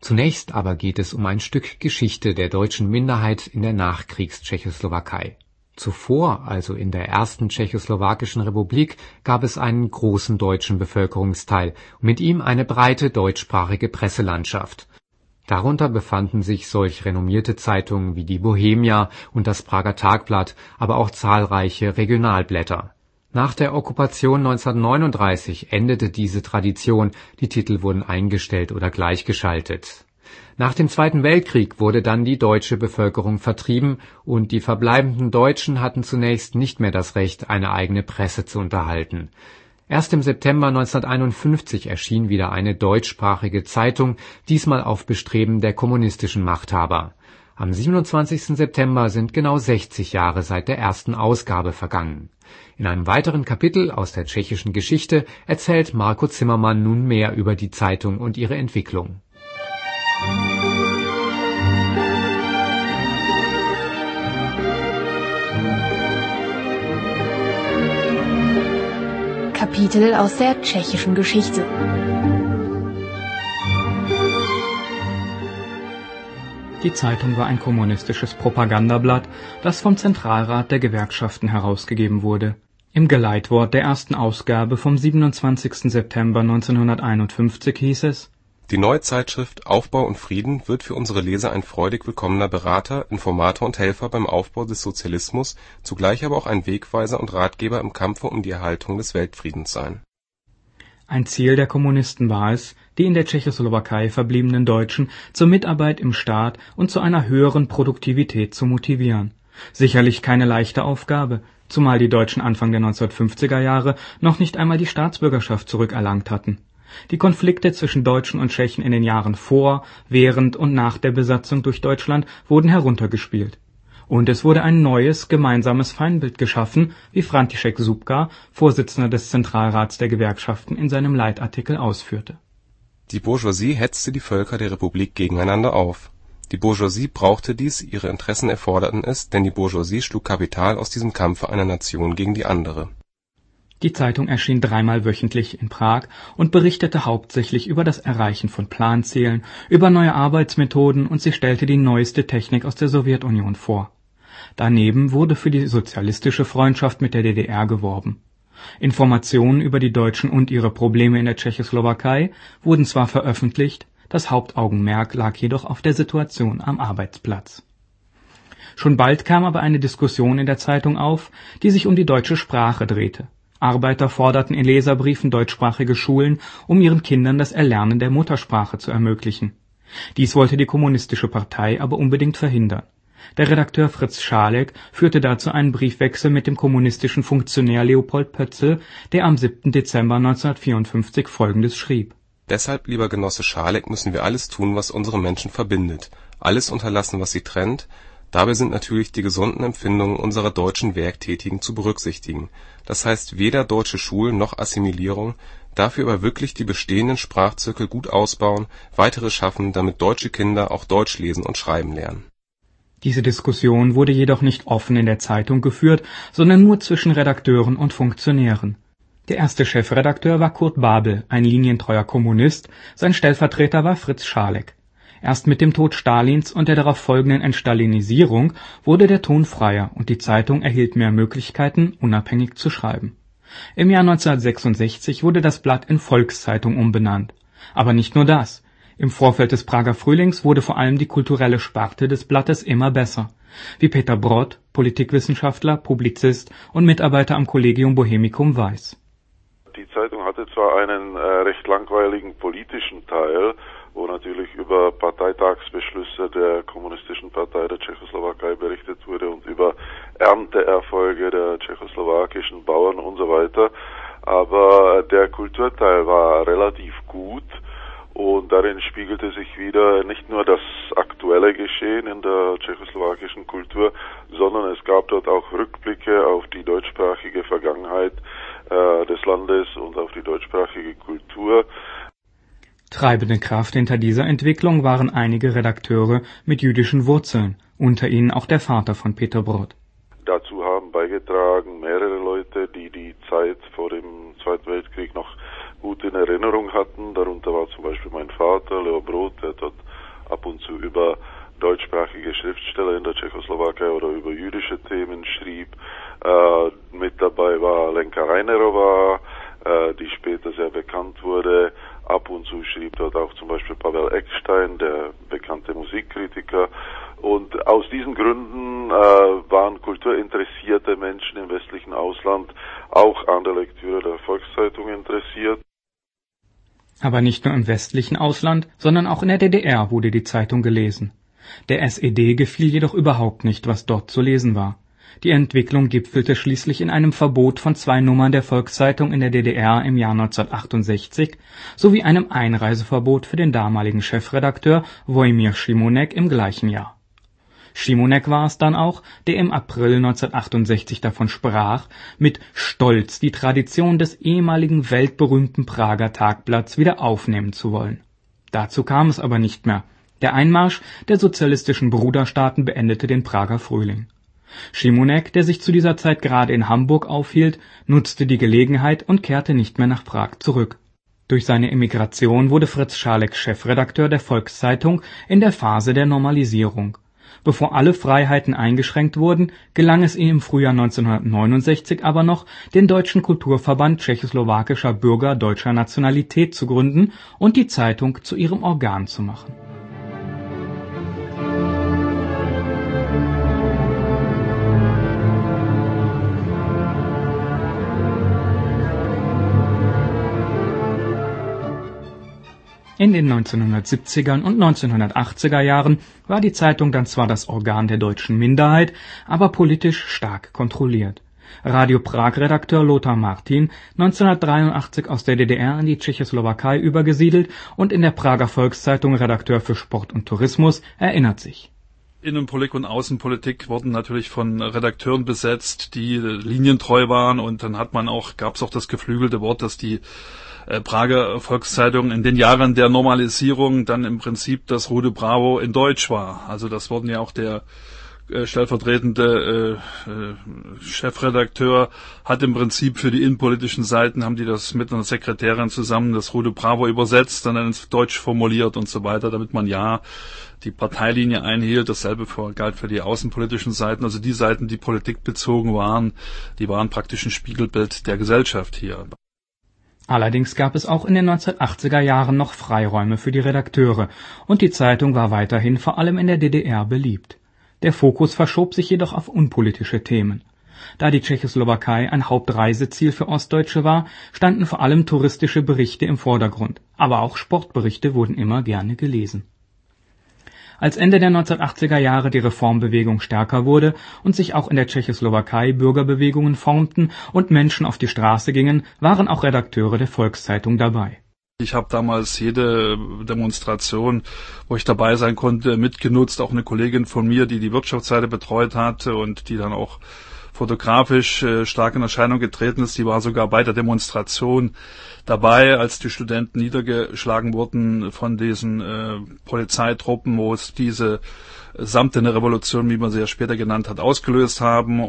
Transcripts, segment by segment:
Zunächst aber geht es um ein Stück Geschichte der deutschen Minderheit in der Nachkriegs-Tschechoslowakei. Zuvor, also in der ersten tschechoslowakischen Republik, gab es einen großen deutschen Bevölkerungsteil und mit ihm eine breite deutschsprachige Presselandschaft. Darunter befanden sich solch renommierte Zeitungen wie die Bohemia und das Prager Tagblatt, aber auch zahlreiche Regionalblätter. Nach der Okkupation 1939 endete diese Tradition, die Titel wurden eingestellt oder gleichgeschaltet. Nach dem Zweiten Weltkrieg wurde dann die deutsche Bevölkerung vertrieben und die verbleibenden Deutschen hatten zunächst nicht mehr das Recht, eine eigene Presse zu unterhalten. Erst im September 1951 erschien wieder eine deutschsprachige Zeitung, diesmal auf Bestreben der kommunistischen Machthaber. Am 27. September sind genau 60 Jahre seit der ersten Ausgabe vergangen. In einem weiteren Kapitel aus der tschechischen Geschichte erzählt Marco Zimmermann nun mehr über die Zeitung und ihre Entwicklung. Kapitel aus der tschechischen Geschichte. Die Zeitung war ein kommunistisches Propagandablatt, das vom Zentralrat der Gewerkschaften herausgegeben wurde. Im Geleitwort der ersten Ausgabe vom 27. September 1951 hieß es: Die neue Zeitschrift Aufbau und Frieden wird für unsere Leser ein freudig willkommener Berater, Informator und Helfer beim Aufbau des Sozialismus, zugleich aber auch ein Wegweiser und Ratgeber im Kampfe um die Erhaltung des Weltfriedens sein. Ein Ziel der Kommunisten war es, die in der Tschechoslowakei verbliebenen Deutschen zur Mitarbeit im Staat und zu einer höheren Produktivität zu motivieren. Sicherlich keine leichte Aufgabe, zumal die Deutschen Anfang der 1950er Jahre noch nicht einmal die Staatsbürgerschaft zurückerlangt hatten. Die Konflikte zwischen Deutschen und Tschechen in den Jahren vor, während und nach der Besatzung durch Deutschland wurden heruntergespielt. Und es wurde ein neues, gemeinsames Feindbild geschaffen, wie František Šupka, Vorsitzender des Zentralrats der Gewerkschaften, in seinem Leitartikel ausführte. Die Bourgeoisie hetzte die Völker der Republik gegeneinander auf. Die Bourgeoisie brauchte dies, ihre Interessen erforderten es, denn die Bourgeoisie schlug Kapital aus diesem Kampfe einer Nation gegen die andere. Die Zeitung erschien dreimal wöchentlich in Prag und berichtete hauptsächlich über das Erreichen von Planzielen, über neue Arbeitsmethoden und sie stellte die neueste Technik aus der Sowjetunion vor. Daneben wurde für die sozialistische Freundschaft mit der DDR geworben. Informationen über die Deutschen und ihre Probleme in der Tschechoslowakei wurden zwar veröffentlicht, das Hauptaugenmerk lag jedoch auf der Situation am Arbeitsplatz. Schon bald kam aber eine Diskussion in der Zeitung auf, die sich um die deutsche Sprache drehte. Arbeiter forderten in Leserbriefen deutschsprachige Schulen, um ihren Kindern das Erlernen der Muttersprache zu ermöglichen. Dies wollte die Kommunistische Partei aber unbedingt verhindern. Der Redakteur Fritz Scharlek führte dazu einen Briefwechsel mit dem kommunistischen Funktionär Leopold Pötzl, der am 7. Dezember 1954 Folgendes schrieb: Deshalb, lieber Genosse Scharlek, müssen wir alles tun, was unsere Menschen verbindet, alles unterlassen, was sie trennt. Dabei sind natürlich die gesunden Empfindungen unserer deutschen Werktätigen zu berücksichtigen. Das heißt weder deutsche Schulen noch Assimilierung, dafür aber wirklich die bestehenden Sprachzirkel gut ausbauen, weitere schaffen, damit deutsche Kinder auch Deutsch lesen und schreiben lernen. Diese Diskussion wurde jedoch nicht offen in der Zeitung geführt, sondern nur zwischen Redakteuren und Funktionären. Der erste Chefredakteur war Kurt Babel, ein linientreuer Kommunist, sein Stellvertreter war Fritz Scharlek. Erst mit dem Tod Stalins und der darauf folgenden Entstalinisierung wurde der Ton freier und die Zeitung erhielt mehr Möglichkeiten, unabhängig zu schreiben. Im Jahr 1966 wurde das Blatt in Volkszeitung umbenannt. Aber nicht nur das. Im Vorfeld des Prager Frühlings wurde vor allem die kulturelle Sparte des Blattes immer besser. Wie Peter Brod, Politikwissenschaftler, Publizist und Mitarbeiter am Collegium Bohemicum weiß. Die Zeitung hatte zwar einen recht langweiligen politischen Teil, wo natürlich über Parteitagsbeschlüsse der Kommunistischen Partei der Tschechoslowakei berichtet wurde und über Ernteerfolge der tschechoslowakischen Bauern und so weiter. Aber der Kulturteil war relativ gut und darin spiegelte sich wieder nicht nur das aktuelle Geschehen in der tschechoslowakischen Kultur, sondern es gab dort auch Rückblicke auf die deutschsprachige Vergangenheit des Landes und auf die deutschsprachige Kultur. Treibende Kraft hinter dieser Entwicklung waren einige Redakteure mit jüdischen Wurzeln, unter ihnen auch der Vater von Peter Brod. Dazu haben beigetragen mehrere Leute, die die Zeit vor dem Zweiten Weltkrieg noch gut in Erinnerung hatten. Darunter war zum Beispiel mein Vater, Leo Brod, der dort über deutschsprachige Schriftsteller in der Tschechoslowakei oder über jüdische Themen schrieb. Mit dabei war Lenka Reinerová, die später sehr bekannt wurde. Ab und zu schrieb dort auch zum Beispiel Pavel Eckstein, der bekannte Musikkritiker. Und aus diesen Gründen waren kulturinteressierte Menschen im westlichen Ausland auch an der Lektüre der Volkszeitung interessiert. Aber nicht nur im westlichen Ausland, sondern auch in der DDR wurde die Zeitung gelesen. Der SED gefiel jedoch überhaupt nicht, was dort zu lesen war. Die Entwicklung gipfelte schließlich in einem Verbot von 2 Nummern der Volkszeitung in der DDR im Jahr 1968 sowie einem Einreiseverbot für den damaligen Chefredakteur Wojmir Šimonek im gleichen Jahr. Šimonek war es dann auch, der im April 1968 davon sprach, mit Stolz die Tradition des ehemaligen weltberühmten Prager Tagblatts wieder aufnehmen zu wollen. Dazu kam es aber nicht mehr. Der Einmarsch der sozialistischen Bruderstaaten beendete den Prager Frühling. Šimonek, der sich zu dieser Zeit gerade in Hamburg aufhielt, nutzte die Gelegenheit und kehrte nicht mehr nach Prag zurück. Durch seine Emigration wurde Fritz Scharlek Chefredakteur der Volkszeitung in der Phase der Normalisierung. Bevor alle Freiheiten eingeschränkt wurden, gelang es ihm im Frühjahr 1969 aber noch, den Deutschen Kulturverband tschechoslowakischer Bürger deutscher Nationalität zu gründen und die Zeitung zu ihrem Organ zu machen. In den 1970er und 1980er Jahren war die Zeitung dann zwar das Organ der deutschen Minderheit, aber politisch stark kontrolliert. Radio Prag-Redakteur Lothar Martin, 1983 aus der DDR in die Tschechoslowakei übergesiedelt und in der Prager Volkszeitung Redakteur für Sport und Tourismus, erinnert sich. Innenpolitik und Außenpolitik wurden natürlich von Redakteuren besetzt, die linientreu waren, und dann gab es auch das geflügelte Wort, dass die Prager Volkszeitung in den Jahren der Normalisierung dann im Prinzip das Rude Bravo in Deutsch war. Also das wurden ja auch der stellvertretende Chefredakteur hat im Prinzip für die innenpolitischen Seiten, haben die das mit einer Sekretärin zusammen das Rude Bravo übersetzt, dann ins Deutsch formuliert und so weiter, damit man ja die Parteilinie einhielt. Dasselbe galt für die außenpolitischen Seiten. Also die Seiten, die politikbezogen waren, die waren praktisch ein Spiegelbild der Gesellschaft hier. Allerdings gab es auch in den 1980er Jahren noch Freiräume für die Redakteure und die Zeitung war weiterhin vor allem in der DDR beliebt. Der Fokus verschob sich jedoch auf unpolitische Themen. Da die Tschechoslowakei ein Hauptreiseziel für Ostdeutsche war, standen vor allem touristische Berichte im Vordergrund, aber auch Sportberichte wurden immer gerne gelesen. Als Ende der 1980er Jahre die Reformbewegung stärker wurde und sich auch in der Tschechoslowakei Bürgerbewegungen formten und Menschen auf die Straße gingen, waren auch Redakteure der Volkszeitung dabei. Ich habe damals jede Demonstration, wo ich dabei sein konnte, mitgenutzt. Auch eine Kollegin von mir, die die Wirtschaftsseite betreut hatte und die dann auch fotografisch stark in Erscheinung getreten ist, die war sogar bei der Demonstration dabei, als die Studenten niedergeschlagen wurden von diesen Polizeitruppen, wo es diese samtene Revolution, wie man sie ja später genannt hat, ausgelöst haben.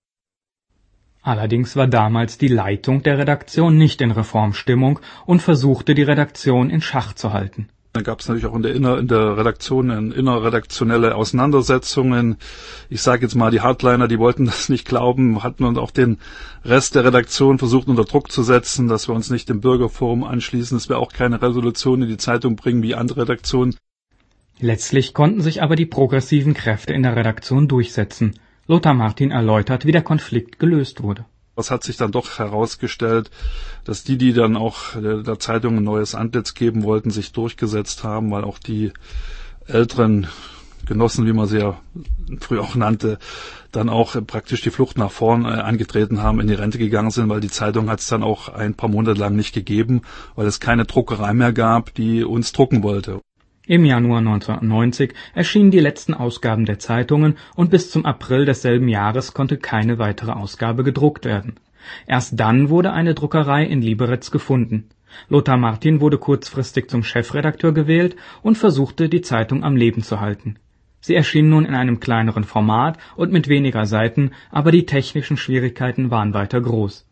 Allerdings war damals die Leitung der Redaktion nicht in Reformstimmung und versuchte, die Redaktion in Schach zu halten. Da gab es natürlich auch in der Redaktion innerredaktionelle Auseinandersetzungen. Ich sage jetzt mal, die Hardliner, die wollten das nicht glauben, hatten uns auch den Rest der Redaktion versucht unter Druck zu setzen, dass wir uns nicht dem Bürgerforum anschließen, dass wir auch keine Resolution in die Zeitung bringen wie andere Redaktionen. Letztlich konnten sich aber die progressiven Kräfte in der Redaktion durchsetzen. Lothar Martin erläutert, wie der Konflikt gelöst wurde. Es hat sich dann doch herausgestellt, dass die dann auch der Zeitung ein neues Antlitz geben wollten, sich durchgesetzt haben, weil auch die älteren Genossen, wie man sie ja früher auch nannte, dann auch praktisch die Flucht nach vorn angetreten haben, in die Rente gegangen sind, weil die Zeitung hat es dann auch ein paar Monate lang nicht gegeben, weil es keine Druckerei mehr gab, die uns drucken wollte. Im Januar 1990 erschienen die letzten Ausgaben der Zeitungen und bis zum April desselben Jahres konnte keine weitere Ausgabe gedruckt werden. Erst dann wurde eine Druckerei in Liberec gefunden. Lothar Martin wurde kurzfristig zum Chefredakteur gewählt und versuchte, die Zeitung am Leben zu halten. Sie erschien nun in einem kleineren Format und mit weniger Seiten, aber die technischen Schwierigkeiten waren weiter groß.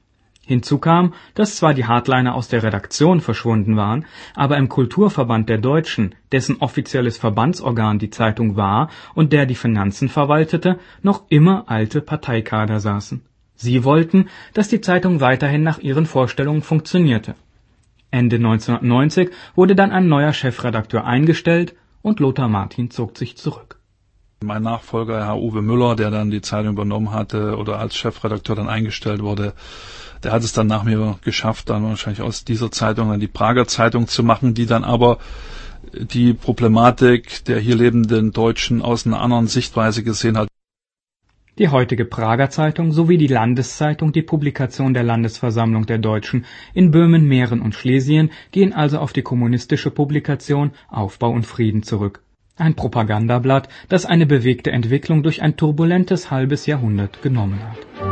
Hinzu kam, dass zwar die Hardliner aus der Redaktion verschwunden waren, aber im Kulturverband der Deutschen, dessen offizielles Verbandsorgan die Zeitung war und der die Finanzen verwaltete, noch immer alte Parteikader saßen. Sie wollten, dass die Zeitung weiterhin nach ihren Vorstellungen funktionierte. Ende 1990 wurde dann ein neuer Chefredakteur eingestellt und Lothar Martin zog sich zurück. Mein Nachfolger, Herr Uwe Müller, der dann die Zeitung übernommen hatte oder als Chefredakteur dann eingestellt wurde, der hat es dann nach mir geschafft, dann wahrscheinlich aus dieser Zeitung dann die Prager Zeitung zu machen, die dann aber die Problematik der hier lebenden Deutschen aus einer anderen Sichtweise gesehen hat. Die heutige Prager Zeitung sowie die Landeszeitung, die Publikation der Landesversammlung der Deutschen in Böhmen, Mähren und Schlesien, gehen also auf die kommunistische Publikation Aufbau und Frieden zurück. Ein Propagandablatt, das eine bewegte Entwicklung durch ein turbulentes halbes Jahrhundert genommen hat.